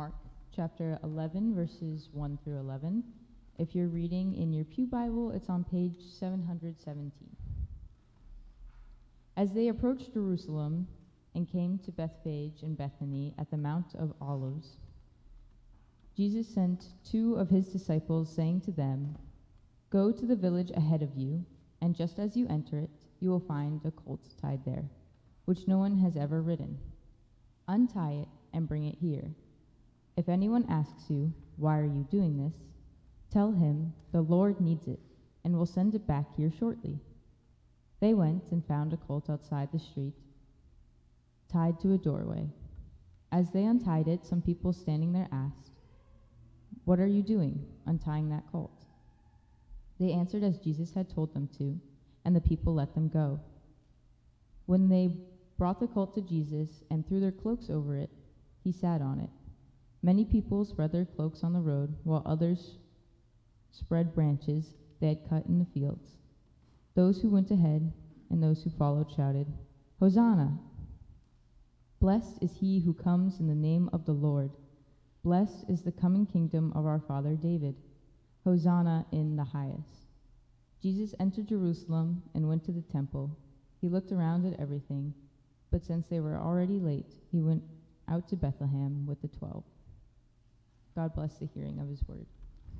Mark chapter 11, verses 1 through 11. If you're reading in your pew Bible, it's on page 717. As they approached Jerusalem and came to Bethphage and Bethany at the Mount of Olives, Jesus sent two of his disciples, saying to them, "Go to the village ahead of you, and just as you enter it, you will find a colt tied there, which no one has ever ridden. Untie it and bring it here. If anyone asks you, 'Why are you doing this?' tell him, 'The Lord needs it, and will send it back here shortly.'" They went and found a colt outside the street, tied to a doorway. As they untied it, some people standing there asked, "What are you doing, untying that colt?" They answered as Jesus had told them to, and the people let them go. When they brought the colt to Jesus and threw their cloaks over it, he sat on it. Many people spread their cloaks on the road, while others spread branches they had cut in the fields. Those who went ahead and those who followed shouted, "Hosanna! Blessed is he who comes in the name of the Lord. Blessed is the coming kingdom of our father David. Hosanna in the highest." Jesus entered Jerusalem and went to the temple. He looked around at everything, but since they were already late, he went out to Bethlehem with the 12. God bless the hearing of his word.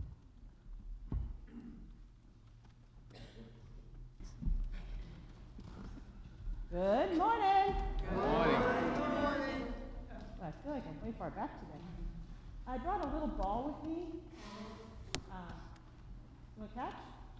Good morning. Good morning. Good morning. I feel like I'm way far back today. I brought a little ball with me. You want to catch?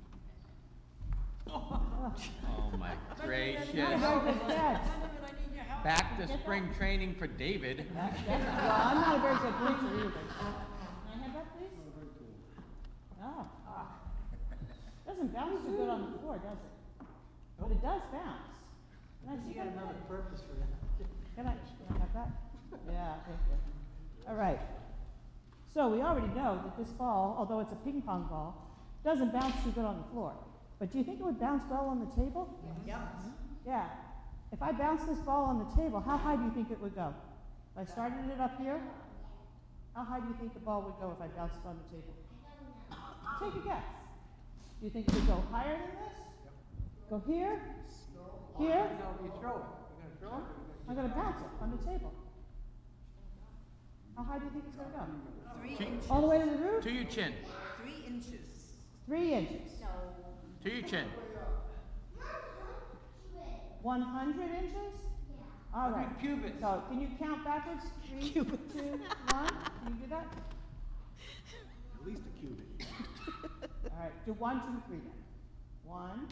Oh my gracious. Not a very good catch. Back to spring training for David. Well, I'm not a very good pitcher either. Can I have that, please? No. Doesn't bounce too good on the floor, does it? But it does bounce. You got another purpose for that. Can I have that? Yeah, thank you. All right. So we already know that this ball, although it's a ping pong ball, doesn't bounce too good on the floor. But do you think it would bounce well on the table? Yep. Yeah. If I bounced this ball on the table, how high do you think it would go? If I started it up here, how high do you think the ball would go if I bounced it on the table? Take a guess. Do you think it would go higher than this? Go here? Here? No, you throw it. You're going to throw it? I'm going to bounce it on the table. How high do you think it's going to go? 3 inches. All the way to the roof? To your chin. 3 inches. 3 inches. To your chin. 100 inches? All right. Cubits. So can you count backwards? 3, 2, 1. Can you do that? At least a cubit. All right. Do 1, 2, 3 then. 1.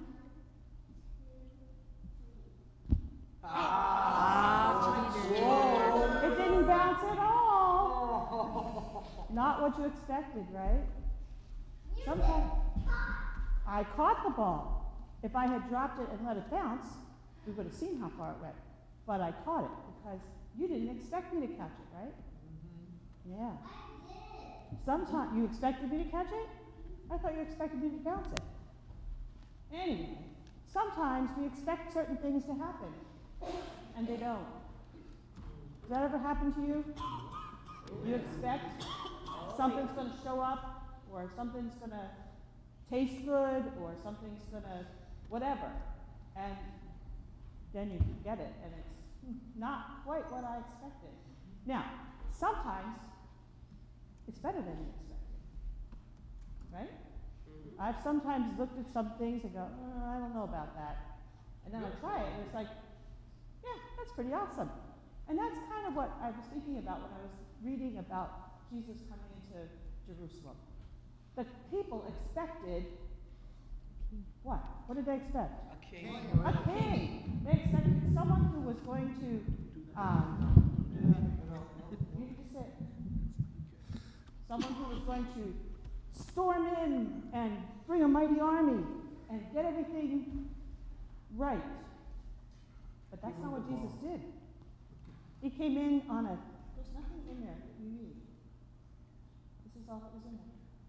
Whoa. It didn't bounce at all. Not what you expected, right? Sometimes I caught the ball. If I had dropped it and let it bounce, we would have seen how far it went. But I caught it because you didn't expect me to catch it, right? Yeah. Sometimes you expected me to catch it? I thought you expected me to bounce it. Anyway, sometimes we expect certain things to happen, and they don't. Does that ever happen to you? You expect something's going to show up, or something's going to taste good, or something's going to whatever, and then you get it, and it's not quite what I expected. Now, sometimes it's better than you expected, right? I've sometimes looked at some things and go, I don't know about that. And then I try it, and it's like, yeah, that's pretty awesome. And that's kind of what I was thinking about when I was reading about Jesus coming into Jerusalem. The people expected what? What did they expect? A king. A king. They expected someone who was going to, you just said, someone who was going to storm in and bring a mighty army and get everything right. But that's not what Jesus did. He came in on a, there's nothing in there that you need. This is all that was in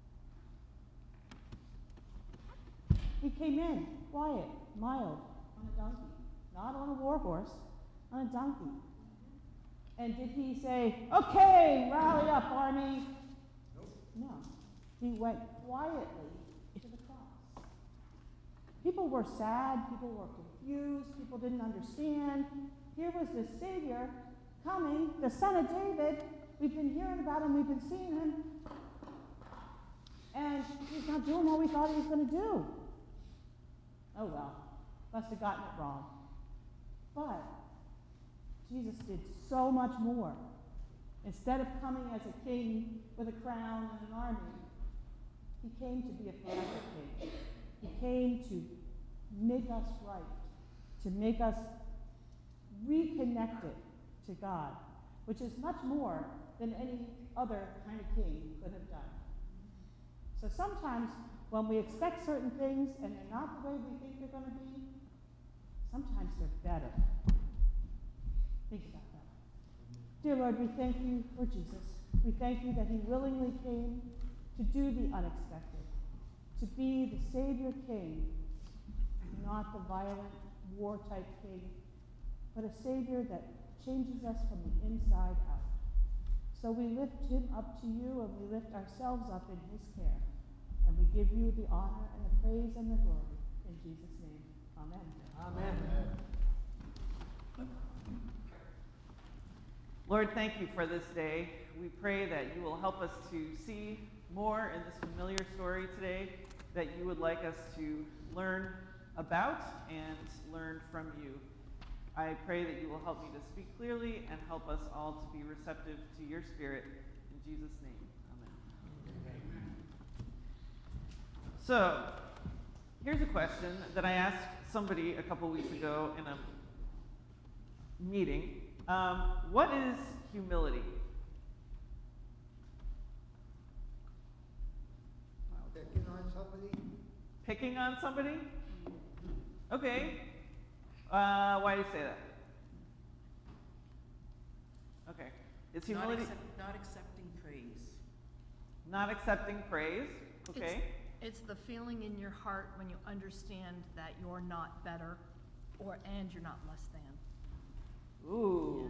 there. He came in quiet, mild, on a donkey. Not on a war horse, on a donkey. And did he say, okay, rally up, He went quietly to the cross. People were sad, people were confused, people didn't understand. Here was this Savior coming, the Son of David. We've been hearing about him, we've been seeing him. And he's not doing what we thought he was going to do. Oh well, must have gotten it wrong. But Jesus did so much more. Instead of coming as a king with a crown and an army, he came to be a forever king. He came to make us right, to make us reconnected to God, which is much more than any other kind of king could have done. So sometimes when we expect certain things and they're not the way we think they're going to be, sometimes they're better. Think about that. Dear Lord, we thank you for Jesus. We thank you that he willingly came to do the unexpected, to be the Savior King, not the violent war-type king, but a Savior that changes us from the inside out. So we lift him up to you, and we lift ourselves up in his care. And we give you the honor and the praise and the glory. In Jesus' name, amen. Amen. Lord, thank you for this day. We pray that you will help us to see more in this familiar story today, that you would like us to learn about and learn from you. I pray that you will help me to speak clearly and help us all to be receptive to your Spirit. In Jesus' name, amen. So, here's a question that I asked somebody a couple weeks ago in a meeting. What is humility? Picking on somebody? Picking on somebody? Okay. Why do you say that? Okay. Is humility Not accepting praise. not accepting praise? Okay. It's the feeling in your heart when you understand that you're not better and you're not less than. Ooh.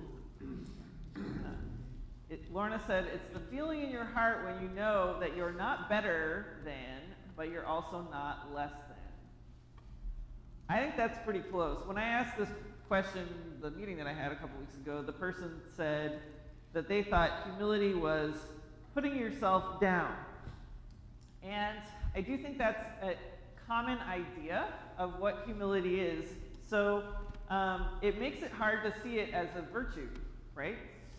Lorna said it's the feeling in your heart when you know that you're not better than, but you're also not less than. I think that's pretty close. When I asked this question, the meeting that I had a couple weeks ago, the person said that they thought humility was putting yourself down. And I do think that's a common idea of what humility is. So it makes it hard to see it as a virtue, right?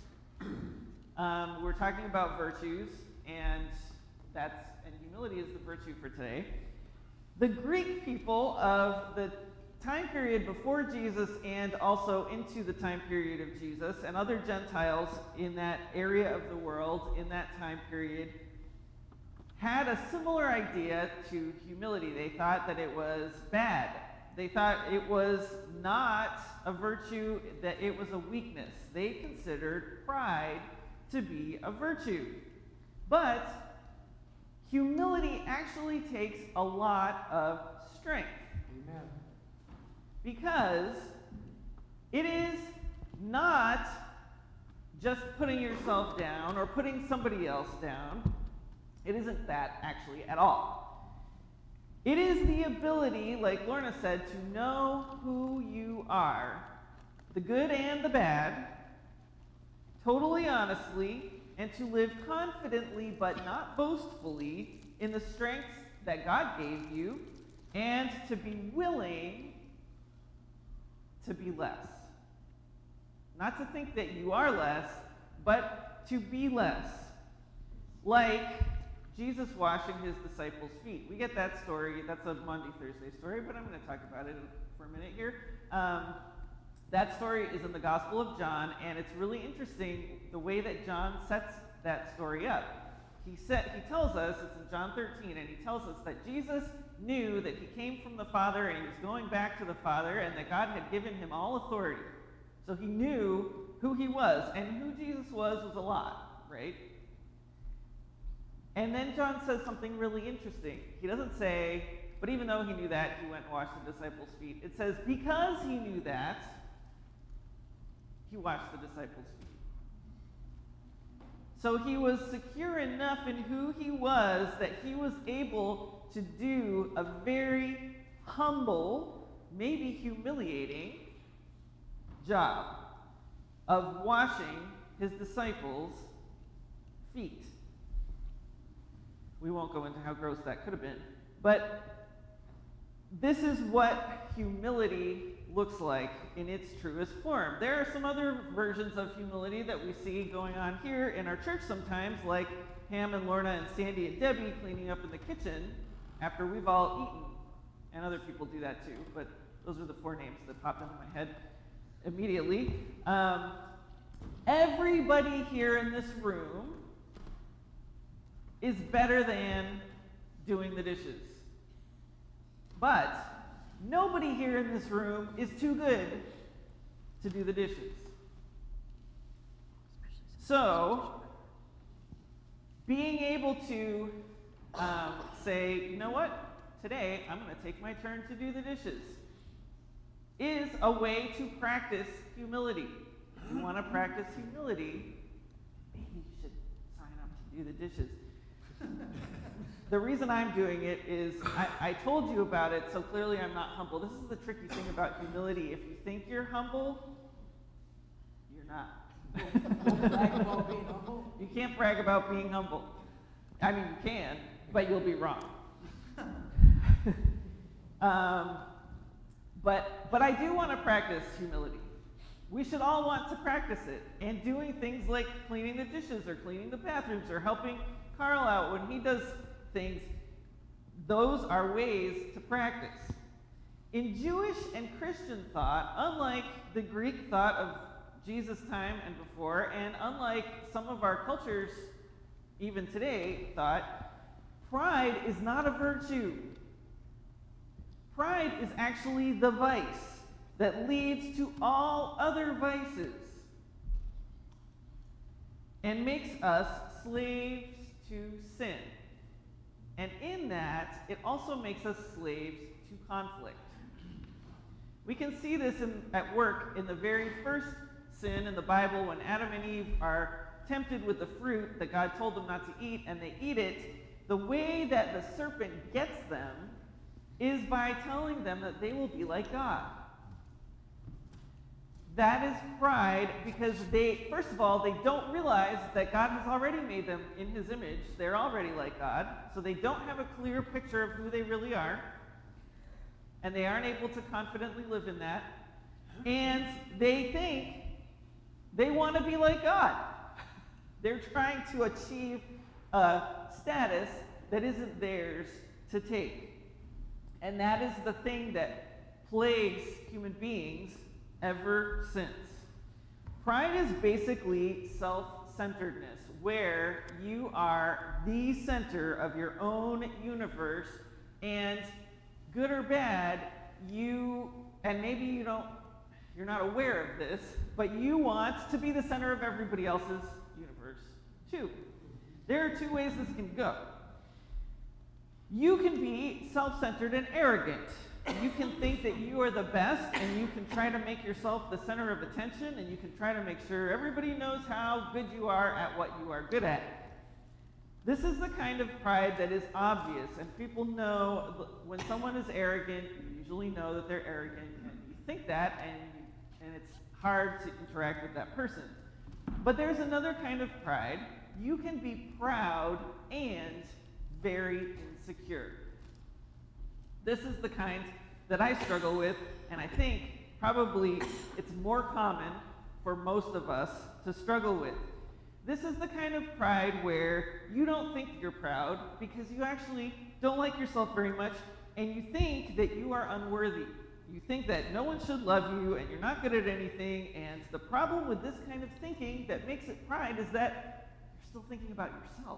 We're talking about virtues, and humility is the virtue for today. The Greek people of the time period before Jesus and also into the time period of Jesus and other Gentiles in that area of the world in that time period had a similar idea to humility. They thought that it was bad. They thought it was not a virtue, that it was a weakness. They considered pride to be a virtue. But humility actually takes a lot of strength. Amen. Because it is not just putting yourself down or putting somebody else down. It isn't that actually at all. It is the ability, like Lorna said, to know who you are, the good and the bad, totally honestly, and to live confidently but not boastfully in the strengths that God gave you, and to be willing to be less. Not to think that you are less, but to be less. Like Jesus washing his disciples' feet. We get that story. That's a Monday, Thursday story, but I'm going to talk about it for a minute here. That story is in the Gospel of John, and it's really interesting the way that John sets that story up. He tells us, it's in John 13, and he tells us that Jesus knew that he came from the Father and he was going back to the Father, and that God had given him all authority. So he knew who he was, and who Jesus was a lot, right? And then John says something really interesting. He doesn't say, but even though he knew that, he went and washed the disciples' feet. It says, because he knew that, he washed the disciples' feet. So he was secure enough in who he was that he was able to do a very humble, maybe humiliating job of washing his disciples' feet. We won't go into how gross that could have been, but this is what humility looks like in its truest form. There are some other versions of humility that we see going on here in our church sometimes, like Pam and Lorna and Sandy and Debbie cleaning up in the kitchen after we've all eaten. And other people do that too, but those are the 4 names that popped into my head immediately. Everybody here in this room is better than doing the dishes. But nobody here in this room is too good to do the dishes. So, being able to say, you know what, today I'm going to take my turn to do the dishes, is a way to practice humility. If you want to practice humility, maybe you should sign up to do the dishes. The reason I'm doing it is I told you about it, so clearly I'm not humble. This is the tricky thing about humility. If you think you're humble, you're not. Brag about being humble. You can't brag about being humble. I mean, you can, but you'll be wrong. But I do want to practice humility. We should all want to practice it. And doing things like cleaning the dishes or cleaning the bathrooms or helping Carl out when he does things, those are ways to practice. In Jewish and Christian thought, unlike the Greek thought of Jesus' time and before, and unlike some of our cultures, even today, thought, pride is not a virtue. Pride is actually the vice that leads to all other vices and makes us slaves to sin. And in that, it also makes us slaves to conflict. We can see this at work in the very first sin in the Bible when Adam and Eve are tempted with the fruit that God told them not to eat, and they eat it. The way that the serpent gets them is by telling them that they will be like God. That is pride because they, first of all, they don't realize that God has already made them in his image. They're already like God, so they don't have a clear picture of who they really are, and they aren't able to confidently live in that. And they think they want to be like God. They're trying to achieve a status that isn't theirs to take. And that is the thing that plagues human beings ever since. Pride is basically self-centeredness, where you are the center of your own universe, and good or bad, and maybe you're not aware of this, but you want to be the center of everybody else's universe too. There are 2 ways this can go. You can be self-centered and arrogant. You can think that you are the best, and you can try to make yourself the center of attention, and you can try to make sure everybody knows how good you are at what you are good at. This is the kind of pride that is obvious, and people know when someone is arrogant, you usually know that they're arrogant, and you think that, and it's hard to interact with that person. But there's another kind of pride. You can be proud and very insecure. This is the kind that I struggle with, and I think probably it's more common for most of us to struggle with. This is the kind of pride where you don't think you're proud because you actually don't like yourself very much, and you think that you are unworthy. You think that no one should love you, and you're not good at anything, and the problem with this kind of thinking that makes it pride is that you're still thinking about yourself.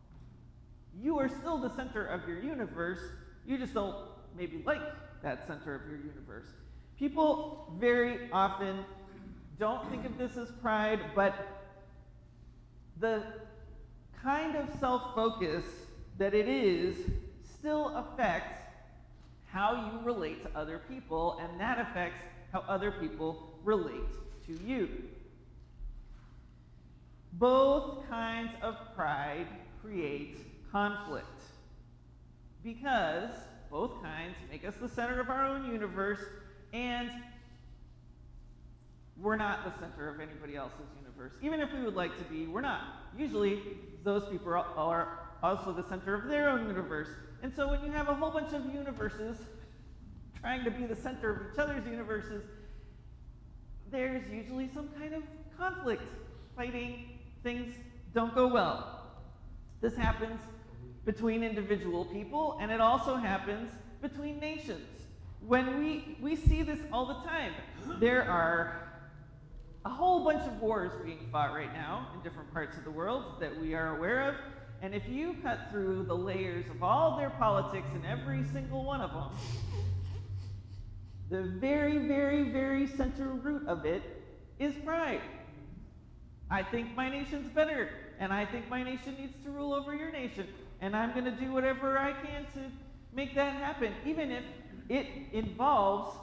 You are still the center of your universe, you just don't maybe like that center of your universe. People very often don't think of this as pride, but the kind of self-focus that it is still affects how you relate to other people, and that affects how other people relate to you. Both kinds of pride create conflict because both kinds make us the center of our own universe, and we're not the center of anybody else's universe. Even if we would like to be, we're not. Usually, those people are also the center of their own universe. And so when you have a whole bunch of universes trying to be the center of each other's universes, there's usually some kind of conflict, fighting, things don't go well. This happens between individual people, and it also happens between nations. When we see this all the time. There are a whole bunch of wars being fought right now in different parts of the world that we are aware of, and if you cut through the layers of all their politics in every single one of them, the very, very, very center root of it is pride. I think my nation's better, and I think my nation needs to rule over your nation, and I'm going to do whatever I can to make that happen, even if it involves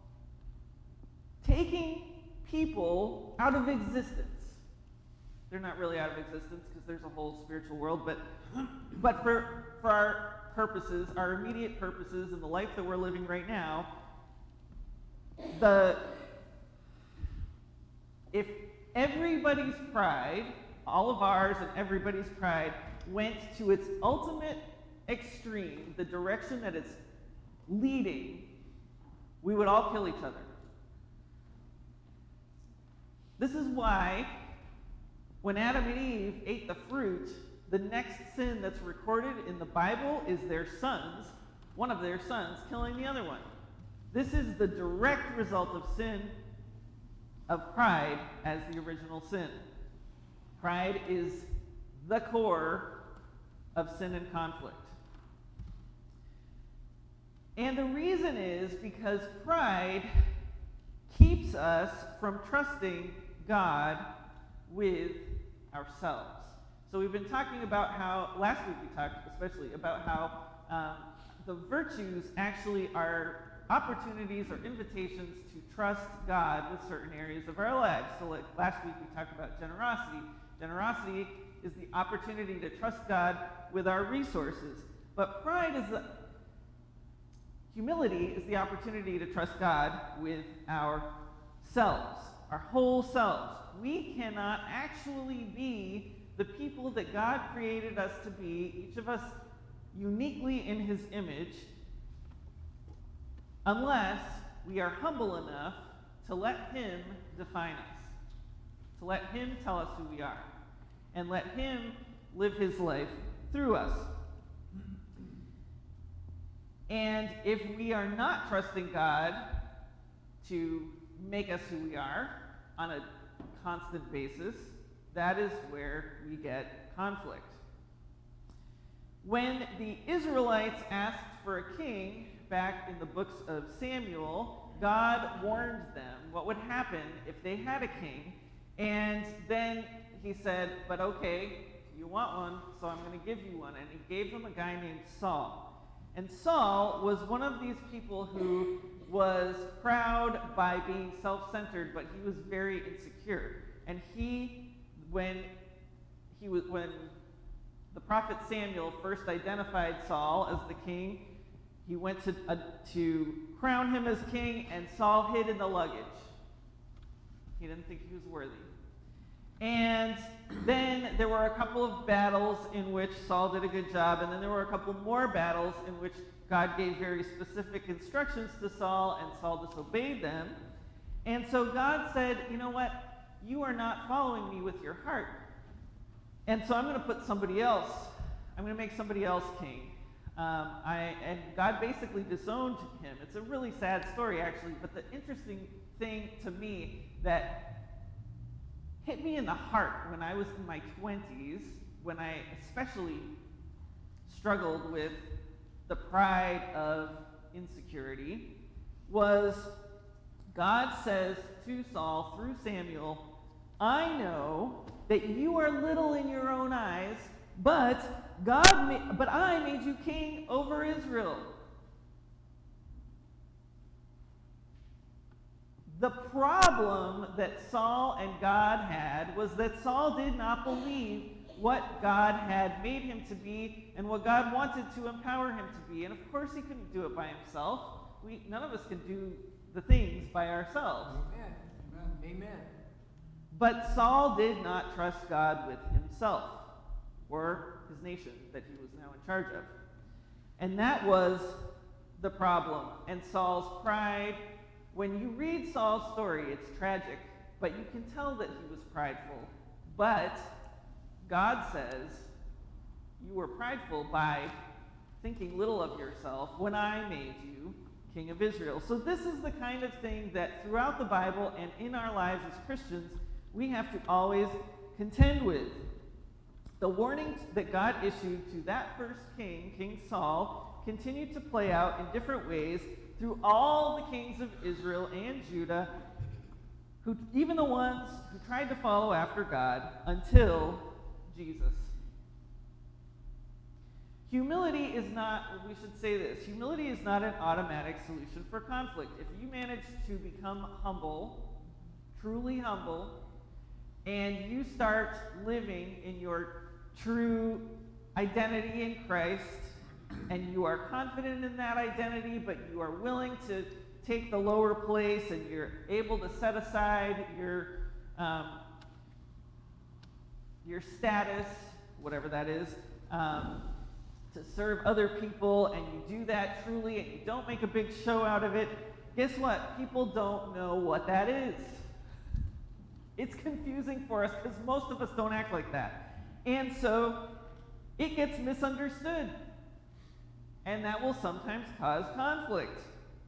taking people out of existence. They're not really out of existence because there's a whole spiritual world, but for our purposes, our immediate purposes in the life that we're living right now, if everybody's pride, all of ours and everybody's pride, went to its ultimate extreme, the direction that it's leading, we would all kill each other. This is why when Adam and Eve ate the fruit, the next sin that's recorded in the Bible is their sons, one of their sons, killing the other one. This is the direct result of sin, of pride as the original sin. Pride is the core of sin and conflict. And the reason is because pride keeps us from trusting God with ourselves. So we've been talking about how, last week we talked especially about how the virtues actually are opportunities or invitations to trust God with certain areas of our lives. So like last week we talked about generosity. Generosity is the opportunity to trust God with our resources. But humility is the opportunity to trust God with ourselves, our whole selves. We cannot actually be the people that God created us to be, each of us uniquely in His image, unless we are humble enough to let Him define us, to let Him tell us who we are, and let Him live His life through us. And if we are not trusting God to make us who we are on a constant basis, that is where we get conflict. When the Israelites asked for a king back in the books of Samuel, God warned them what would happen if they had a king, and then He said, but okay, you want one, so I'm going to give you one. And He gave them a guy named Saul. And Saul was one of these people who was proud by being self-centered, but he was very insecure. And when the prophet Samuel first identified Saul as the king, he went to crown him as king, and Saul hid in the luggage. He didn't think he was worthy. And then there were a couple of battles in which Saul did a good job, and then there were a couple more battles in which God gave very specific instructions to Saul, and Saul disobeyed them. And so God said, you know what? You are not following me with your heart. And so I'm going to put somebody else, I'm going to make somebody else king. And God basically disowned him. It's a really sad story, actually, but the interesting thing to me that hit me in the heart when I was in my 20s, when I especially struggled with the pride of insecurity, was God says to Saul through Samuel, I know that you are little in your own eyes, but I made you king over Israel. The problem that Saul and God had was that Saul did not believe what God had made him to be and what God wanted to empower him to be. And of course he couldn't do it by himself. None of us can do the things by ourselves. Amen. Amen. But Saul did not trust God with himself or his nation that he was now in charge of. And that was the problem. And Saul's pride. When you read Saul's story, it's tragic, but you can tell that he was prideful. But God says, you were prideful by thinking little of yourself when I made you king of Israel. So this is the kind of thing that throughout the Bible and in our lives as Christians, we have to always contend with. The warnings that God issued to that first king, King Saul, continued to play out in different ways through all the kings of Israel and Judah, even the ones who tried to follow after God until Jesus. Humility is not, we should say this, humility is not an automatic solution for conflict. If you manage to become humble, truly humble, and you start living in your true identity in Christ, and you are confident in that identity, but you are willing to take the lower place, and you're able to set aside your status, whatever that is, to serve other people, and you do that truly, and you don't make a big show out of it, guess what? People don't know what that is. It's confusing for us because most of us don't act like that. And so it gets misunderstood. And that will sometimes cause conflict.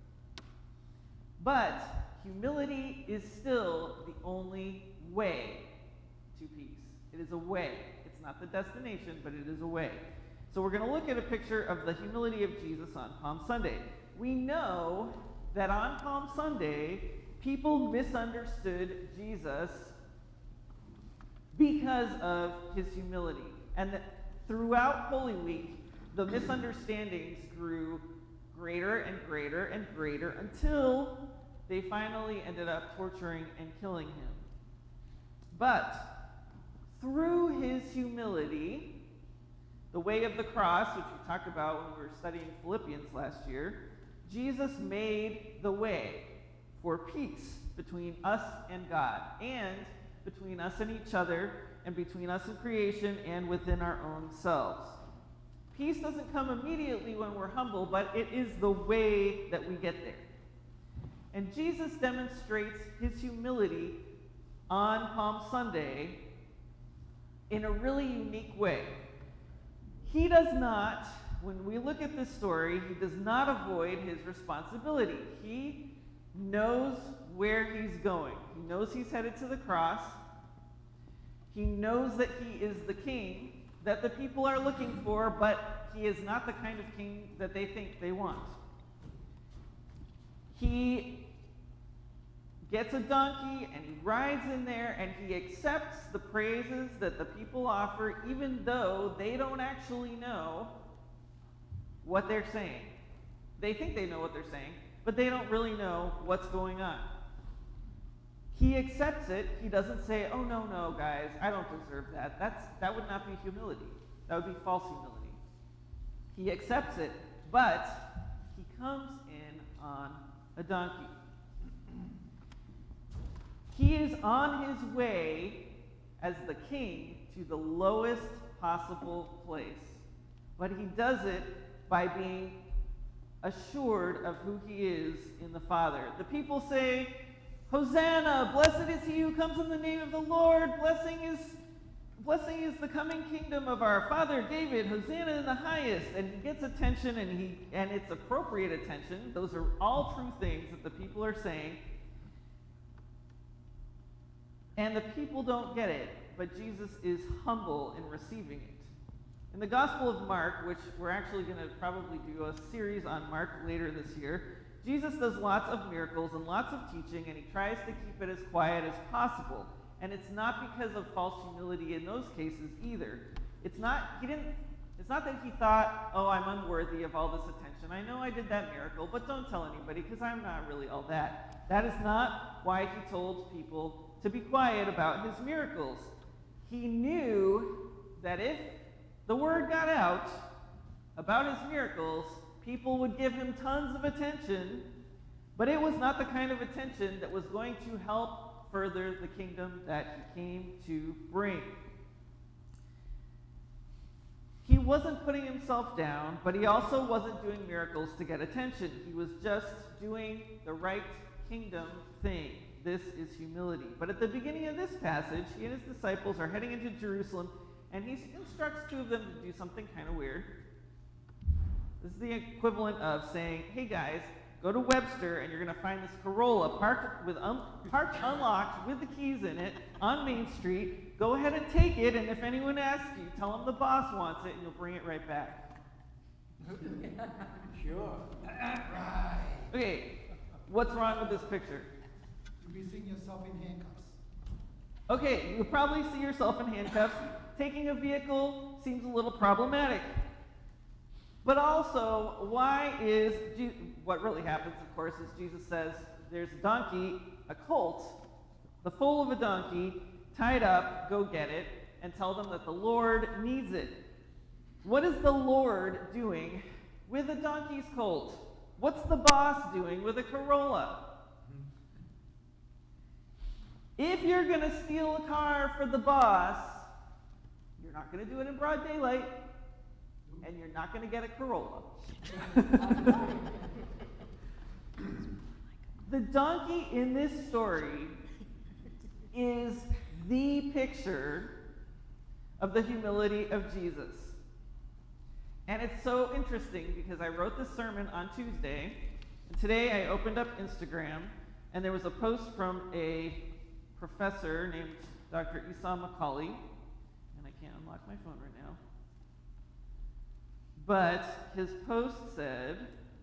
But humility is still the only way to peace. It is a way. It's not the destination, but it is a way. So we're going to look at a picture of the humility of Jesus on Palm Sunday. We know that on Palm Sunday, people misunderstood Jesus because of his humility. And that throughout Holy Week, the misunderstandings grew greater and greater and greater until they finally ended up torturing and killing him. But through his humility, the way of the cross, which we talked about when we were studying Philippians last year, Jesus made the way for peace between us and God, and between us and each other, and between us and creation, and within our own selves. Peace doesn't come immediately when we're humble, but it is the way that we get there. And Jesus demonstrates his humility on Palm Sunday in a really unique way. He does not, when we look at this story, he does not avoid his responsibility. He knows where he's going. He knows he's headed to the cross. He knows that he is the king that the people are looking for, but he is not the kind of king that they think they want. He gets a donkey and he rides in there and he accepts the praises that the people offer, even though they don't actually know what they're saying. They think they know what they're saying, but they don't really know what's going on. He accepts it. He doesn't say, oh, no, guys, I don't deserve that. That would not be humility. That would be false humility. He accepts it, but he comes in on a donkey. He is on his way as the king to the lowest possible place. But he does it by being assured of who he is in the Father. The people say, Hosanna, blessed is he who comes in the name of the Lord. Blessing is the coming kingdom of our father David. Hosanna in the highest. And he gets attention, and it's appropriate attention. Those are all true things that the people are saying. And the people don't get it, but Jesus is humble in receiving it. In the Gospel of Mark, which we're actually going to probably do a series on Mark later this year, Jesus does lots of miracles and lots of teaching, and he tries to keep it as quiet as possible. And it's not because of false humility in those cases either. It's It's not that he thought, oh, I'm unworthy of all this attention. I know I did that miracle, but don't tell anybody because I'm not really all that. That is not why he told people to be quiet about his miracles. He knew that if the word got out about his miracles, people would give him tons of attention, but it was not the kind of attention that was going to help further the kingdom that he came to bring. He wasn't putting himself down, but he also wasn't doing miracles to get attention. He was just doing the right kingdom thing. This is humility. But at the beginning of this passage, he and his disciples are heading into Jerusalem, and he instructs two of them to do something kind of weird. This is the equivalent of saying, hey guys, go to Webster, and you're going to find this Corolla parked unlocked with the keys in it on Main Street. Go ahead and take it, and if anyone asks you, tell them the boss wants it, and you'll bring it right back. Sure. Okay, what's wrong with this picture? You'll be seeing yourself in handcuffs. Okay, you probably see yourself in handcuffs. Taking a vehicle seems a little problematic. But also, what really happens, of course, is Jesus says, there's a donkey, a colt, the foal of a donkey, tied up, go get it, and tell them that the Lord needs it. What is the Lord doing with a donkey's colt? What's the boss doing with a Corolla? If you're going to steal a car for the boss, you're not going to do it in broad daylight, and you're not going to get a Corolla. The donkey in this story is the picture of the humility of Jesus. And it's so interesting because I wrote this sermon on Tuesday, and today I opened up Instagram, and there was a post from a professor named Dr. Esau McCauley, and I can't unlock my phone right now. But his post said,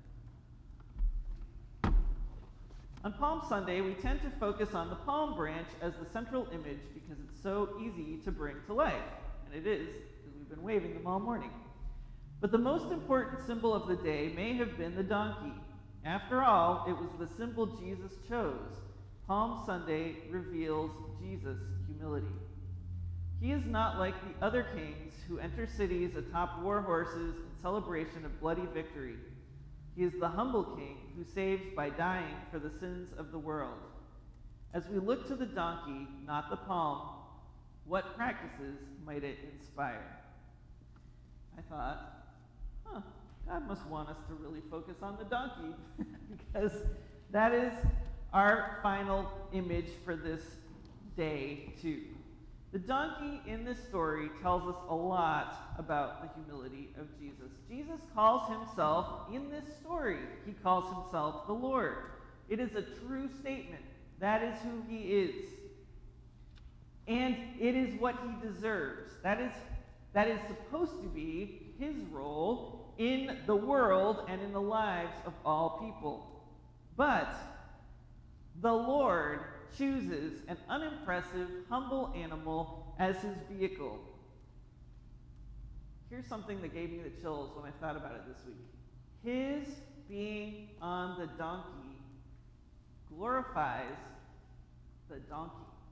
on Palm Sunday, we tend to focus on the palm branch as the central image because it's so easy to bring to life. And it is, because we've been waving them all morning. But the most important symbol of the day may have been the donkey. After all, it was the symbol Jesus chose. Palm Sunday reveals Jesus' humility. He is not like the other kings who enter cities atop war horses in celebration of bloody victory. He is the humble king who saves by dying for the sins of the world. As we look to the donkey, not the palm, what practices might it inspire? I thought, God must want us to really focus on the donkey because that is our final image for this day too. The donkey in this story tells us a lot about the humility of Jesus. Jesus calls himself, in this story, he calls himself the Lord. It is a true statement. That is who he is. And it is what he deserves. That is supposed to be his role in the world and in the lives of all people. But the Lord chooses an unimpressive, humble animal as his vehicle. Here's something that gave me the chills when I thought about it this week. His being on the donkey glorifies the donkey.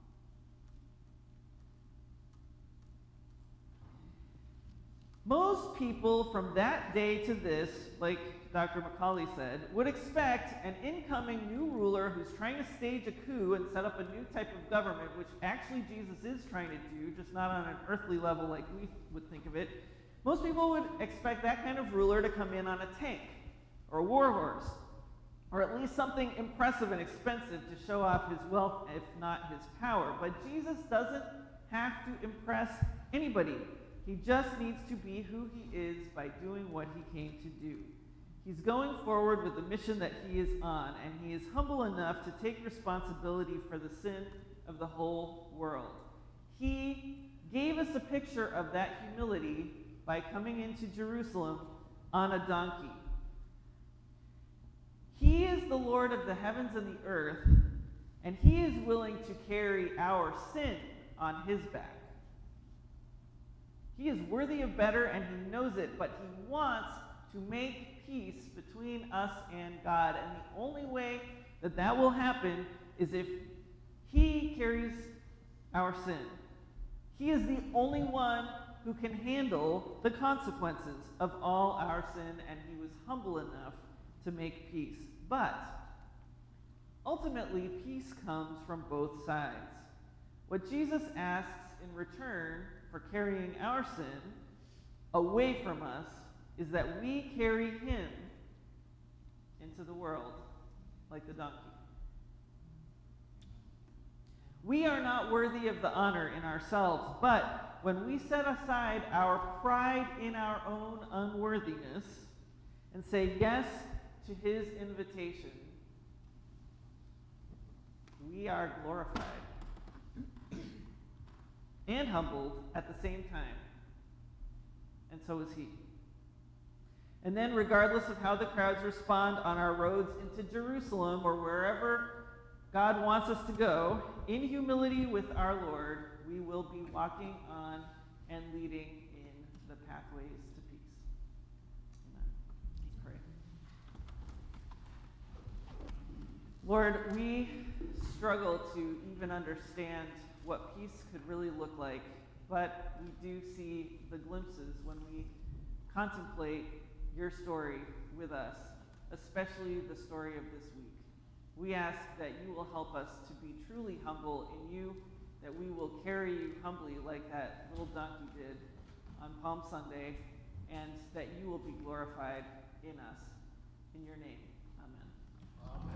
Most people from that day to this, like Dr. McCauley said, would expect an incoming new ruler who's trying to stage a coup and set up a new type of government, which actually Jesus is trying to do, just not on an earthly level like we would think of it. Most people would expect that kind of ruler to come in on a tank or a war horse, or at least something impressive and expensive to show off his wealth, if not his power. But Jesus doesn't have to impress anybody. He just needs to be who he is by doing what he came to do. He's going forward with the mission that he is on, and he is humble enough to take responsibility for the sin of the whole world. He gave us a picture of that humility by coming into Jerusalem on a donkey. He is the Lord of the heavens and the earth, and he is willing to carry our sin on his back. He is worthy of better, and he knows it, but he wants to make peace between us and God. And the only way that that will happen is if he carries our sin. He is the only one who can handle the consequences of all our sin, and he was humble enough to make peace. But ultimately, peace comes from both sides. What Jesus asks in return for carrying our sin away from us is that we carry him into the world like the donkey. We are not worthy of the honor in ourselves, but when we set aside our pride in our own unworthiness and say yes to his invitation, we are glorified and humbled at the same time. And so is he. And then, regardless of how the crowds respond on our roads into Jerusalem or wherever God wants us to go, in humility with our Lord, we will be walking on and leading in the pathways to peace. Amen. Let's pray. Lord, we struggle to even understand what peace could really look like, but we do see the glimpses when we contemplate your story with us, especially the story of this week. We ask that you will help us to be truly humble in you, that we will carry you humbly like that little donkey did on Palm Sunday, and that you will be glorified in us. In your name, amen.